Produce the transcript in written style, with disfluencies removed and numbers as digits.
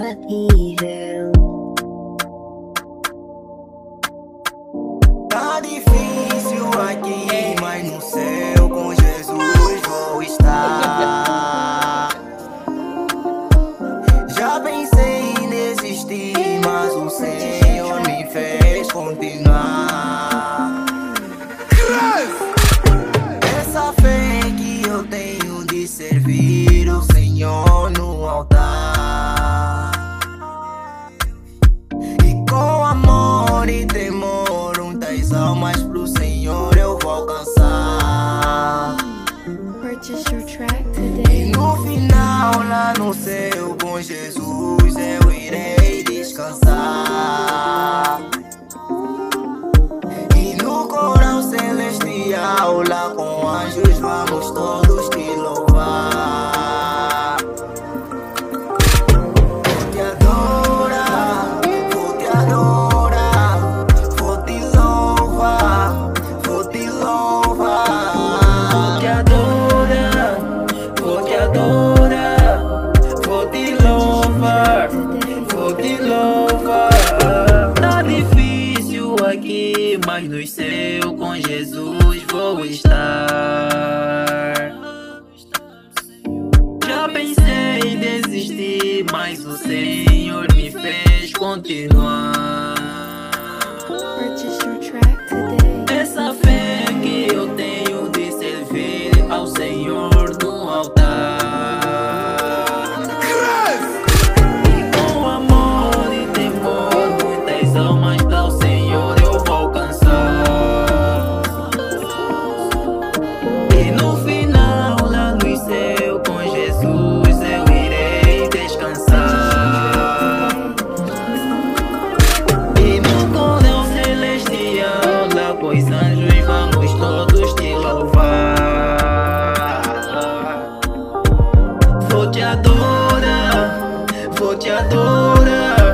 imbatível. Tá difícil aqui, mas no céu com Jesus vou estar. Já pensei em desistir, mas o Senhor me fez continuar. Essa fé que eu tenho de servir o Senhor no altar, e com amor e temor muitas almas pro Senhor eu vou alcançar. Purchase your track E today. no final, lá no céu com Jesus eu irei descansar. E no coral celestial, lá com anjos vamos todos te louvar. Vou te adorar, vou te adorar, vou te louvar, vou te louvar. Vou te adorar, vou te adorar, vou te louvar, vou te louvar. Tá difícil aqui, mas no céu com Jesus vou estar. Já pensei em desistir, mas o Senhor me fez continuar. Purchase your track today. Essa fé que eu tenho de servir ao Senhor no altar, e com amor e temor muitas almas para o Senhor eu vou alcançar. E no final, lá no céu com Jesus eu irei descansar. E no cordão celestial, lá com os anjos vamos todos te louvar. Vou te adorar, vou te adorar,